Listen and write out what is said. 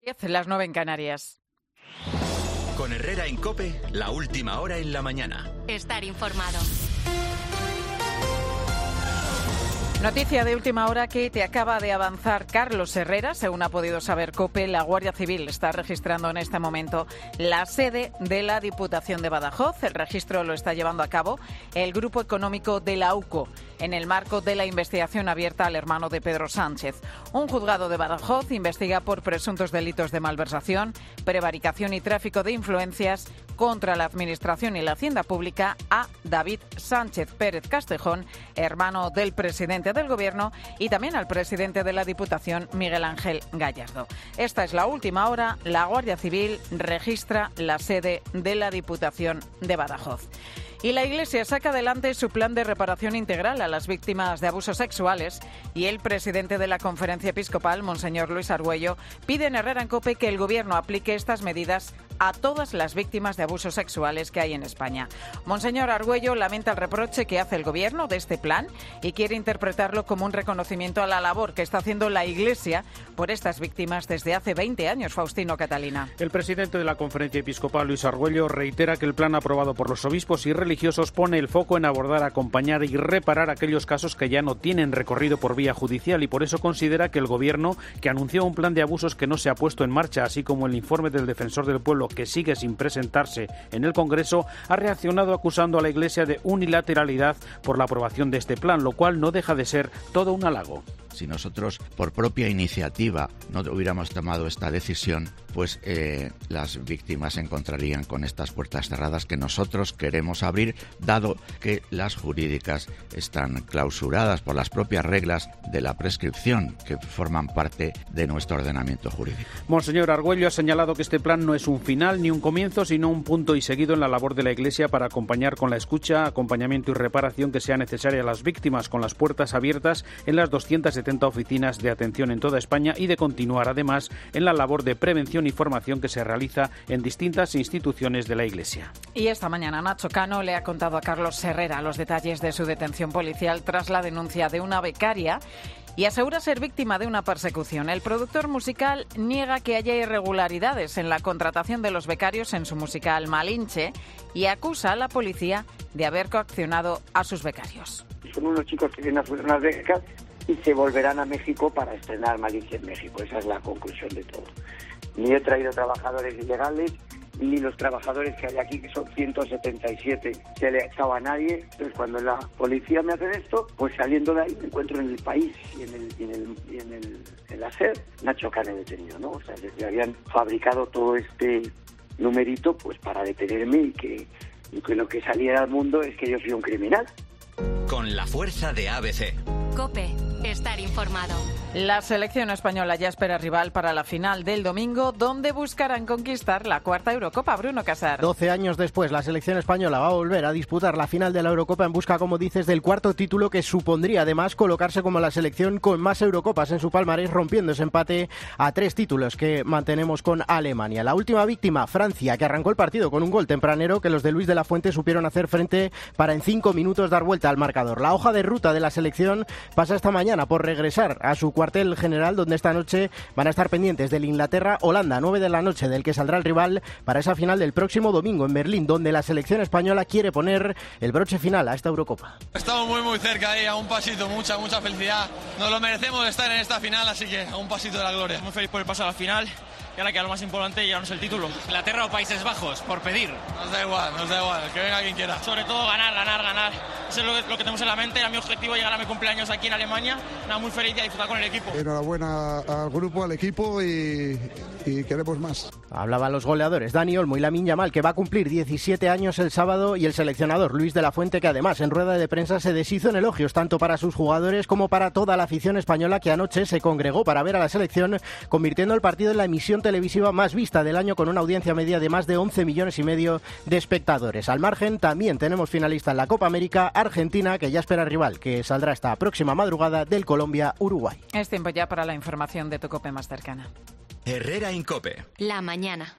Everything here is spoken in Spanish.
Las 9 en Canarias. Con Herrera en COPE, la última hora en la mañana. Estar informado. Noticia de última hora que te acaba de avanzar Carlos Herrera. Según ha podido saber COPE, la Guardia Civil está registrando en este momento la sede de la Diputación de Badajoz. El registro lo está llevando a cabo el Grupo Económico de la UCO, en el marco de la investigación abierta al hermano de Pedro Sánchez. Un juzgado de Badajoz investiga por presuntos delitos de malversación, prevaricación y tráfico de influencias contra la Administración y la Hacienda Pública a David Sánchez Pérez Castejón, hermano del presidente del Gobierno, y también al presidente de la Diputación, Miguel Ángel Gallardo. Esta es la última hora. La Guardia Civil registra la sede de la Diputación de Badajoz. Y la Iglesia saca adelante su plan de reparación integral a las víctimas de abusos sexuales, y el presidente de la Conferencia Episcopal, Monseñor Luis Argüello, pide en Herrera en COPE que el Gobierno aplique estas medidas a todas las víctimas de abusos sexuales que hay en España. Monseñor Argüello lamenta el reproche que hace el Gobierno de este plan y quiere interpretarlo como un reconocimiento a la labor que está haciendo la Iglesia por estas víctimas desde hace 20 años. Faustino Catalina. El presidente de la Conferencia Episcopal, Luis Argüello, reitera que el plan aprobado por los obispos y religiosos pone el foco en abordar, acompañar y reparar aquellos casos que ya no tienen recorrido por vía judicial, y por eso considera que el Gobierno, que anunció un plan de abusos que no se ha puesto en marcha, así como el informe del Defensor del Pueblo que sigue sin presentarse en el Congreso, ha reaccionado acusando a la Iglesia de unilateralidad por la aprobación de este plan, lo cual no deja de ser todo un halago. Si nosotros, por propia iniciativa, no hubiéramos tomado esta decisión, pues las víctimas se encontrarían con estas puertas cerradas que nosotros queremos abrir, dado que las jurídicas están clausuradas por las propias reglas de la prescripción que forman parte de nuestro ordenamiento jurídico. Monseñor Argüello ha señalado que este plan no es un final ni un comienzo, sino un punto y seguido en la labor de la Iglesia para acompañar con la escucha, acompañamiento y reparación que sea necesaria a las víctimas, con las puertas abiertas en las 270 oficinas de atención en toda España, y de continuar además en la labor de prevención y formación que se realiza en distintas instituciones de la Iglesia. Y esta mañana Nacho Cano le ha contado a Carlos Herrera los detalles de su detención policial tras la denuncia de una becaria, y asegura ser víctima de una persecución. El productor musical niega que haya irregularidades en la contratación de los becarios en su musical Malinche y acusa a la policía de haber coaccionado a sus becarios. Son unos chicos que vienen a hacer unas becas y se volverán a México para estrenar Malinche en México. Esa es la conclusión de todo. Ni he traído trabajadores ilegales, ni los trabajadores que hay aquí, que son 177, se le ha echado a nadie. Entonces, cuando la policía me hace esto, pues saliendo de ahí me encuentro en El País y en la SER, Nacho Cano detenido, ¿no? O sea, desde habían fabricado todo este numerito pues para detenerme y que lo que saliera al mundo es que yo soy un criminal. Con la fuerza de ABC. COPE. Estar informado. La selección española ya espera rival para la final del domingo, donde buscarán conquistar la cuarta Eurocopa. Bruno Casar. 12 años después, la selección española va a volver a disputar la final de la Eurocopa en busca, como dices, del cuarto título, que supondría además colocarse como la selección con más Eurocopas en su palmarés, rompiendo ese empate a 3 títulos que mantenemos con Alemania. La última víctima, Francia, que arrancó el partido con un gol tempranero que los de Luis de la Fuente supieron hacer frente para en 5 minutos dar vuelta al marcador. La hoja de ruta de la selección pasa esta mañana por regresar a su cuartel general, donde esta noche van a estar pendientes del Inglaterra-Holanda, 9 de la noche, del que saldrá el rival para esa final del próximo domingo en Berlín, donde la selección española quiere poner el broche final a esta Eurocopa. Estamos muy cerca ahí, a un pasito, mucha felicidad. Nos lo merecemos estar en esta final, así que a un pasito de la gloria. Muy feliz por el paso a la final. Y ahora queda lo más importante, llevarnos el título. Inglaterra o Países Bajos, por pedir. Nos da igual, que venga quien quiera. Sobre todo ganar. Eso es lo que tenemos en la mente. Era mi objetivo, llegar a mi cumpleaños aquí en Alemania. Nada, muy feliz y a disfrutar con el equipo. Enhorabuena al grupo, al equipo y queremos más. Hablaban los goleadores Dani Olmo y Lamine Yamal, que va a cumplir 17 años el sábado, y el seleccionador Luis de la Fuente, que además en rueda de prensa se deshizo en elogios tanto para sus jugadores como para toda la afición española, que anoche se congregó para ver a la selección, convirtiendo el partido en la emisión televisiva más vista del año, con una audiencia media de más de 11,5 millones de espectadores. Al margen, también tenemos finalista en la Copa América, Argentina, que ya espera rival, que saldrá esta próxima madrugada, del Colombia-Uruguay. Es tiempo ya para la información de tu COPE más cercana. Herrera en COPE. La mañana.